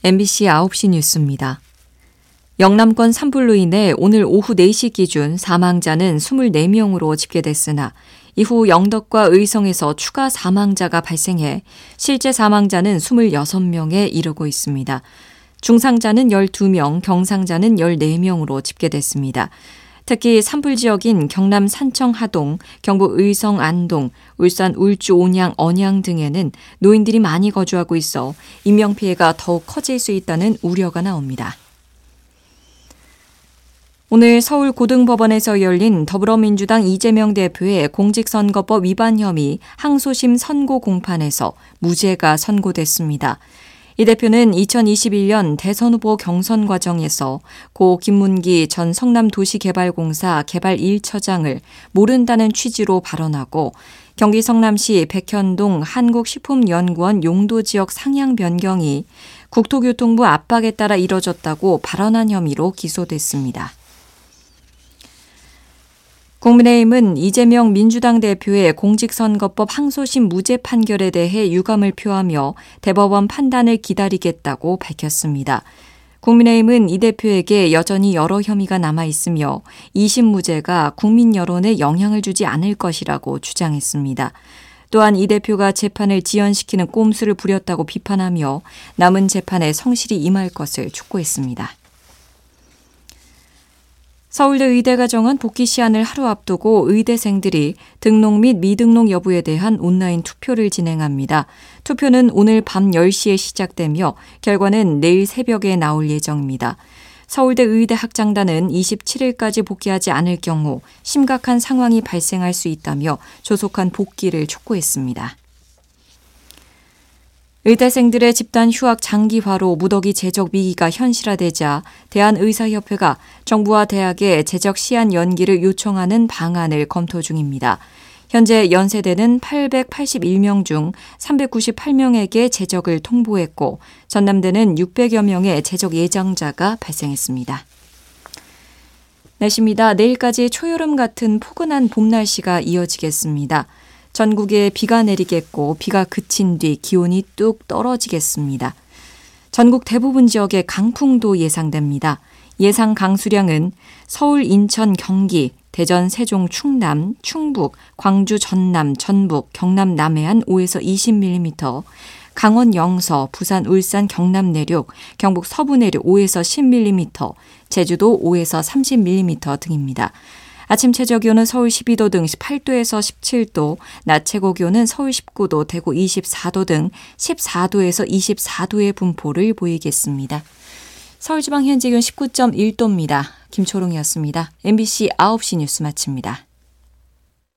MBC 9시 뉴스입니다. 영남권 산불로 인해 오늘 오후 4시 기준 사망자는 24명으로 집계됐으나 이후 영덕과 의성에서 추가 사망자가 발생해 실제 사망자는 26명에 이르고 있습니다. 중상자는 12명, 경상자는 14명으로 집계됐습니다. 특히 산불 지역인 경남 산청 하동, 경북 의성 안동, 울산 울주 온양 언양 등에는 노인들이 많이 거주하고 있어 인명피해가 더욱 커질 수 있다는 우려가 나옵니다. 오늘 서울고등법원에서 열린 더불어민주당 이재명 대표의 공직선거법 위반 혐의 항소심 선고 공판에서 무죄가 선고됐습니다. 이 대표는 2021년 대선 후보 경선 과정에서 고 김문기 전 성남도시개발공사 개발 1처장을 모른다는 취지로 발언하고 경기 성남시 백현동 한국식품연구원 용도지역 상향 변경이 국토교통부 압박에 따라 이뤄졌다고 발언한 혐의로 기소됐습니다. 국민의힘은 이재명 민주당 대표의 공직선거법 항소심 무죄 판결에 대해 유감을 표하며 대법원 판단을 기다리겠다고 밝혔습니다. 국민의힘은 이 대표에게 여전히 여러 혐의가 남아있으며 2심 무죄가 국민 여론에 영향을 주지 않을 것이라고 주장했습니다. 또한 이 대표가 재판을 지연시키는 꼼수를 부렸다고 비판하며 남은 재판에 성실히 임할 것을 촉구했습니다. 서울대 의대가 정한 복귀 시한을 하루 앞두고 의대생들이 등록 및 미등록 여부에 대한 온라인 투표를 진행합니다. 투표는 오늘 밤 10시에 시작되며 결과는 내일 새벽에 나올 예정입니다. 서울대 의대 학장단은 27일까지 복귀하지 않을 경우 심각한 상황이 발생할 수 있다며 조속한 복귀를 촉구했습니다. 의대생들의 집단 휴학 장기화로 무더기 재적 위기가 현실화되자 대한의사협회가 정부와 대학에 재적 시한 연기를 요청하는 방안을 검토 중입니다. 현재 연세대는 881명 중 398명에게 재적을 통보했고 전남대는 600여 명의 재적 예정자가 발생했습니다. 날씨입니다. 내일까지 초여름 같은 포근한 봄 날씨가 이어지겠습니다. 전국에 비가 내리겠고 비가 그친 뒤 기온이 뚝 떨어지겠습니다. 전국 대부분 지역에 강풍도 예상됩니다. 예상 강수량은 서울, 인천, 경기, 대전, 세종, 충남, 충북, 광주, 전남, 전북, 경남 남해안 5에서 20mm, 강원 영서, 부산, 울산, 경남 내륙, 경북 서부 내륙 5에서 10mm, 제주도 5에서 30mm 등입니다. 아침 최저기온은 서울 12도 등 18도에서 17도, 낮 최고기온은 서울 19도, 대구 24도 등 14도에서 24도의 분포를 보이겠습니다. 서울지방 현재 기온 19.1도입니다. 김초롱이었습니다. MBC 9시 뉴스 마칩니다.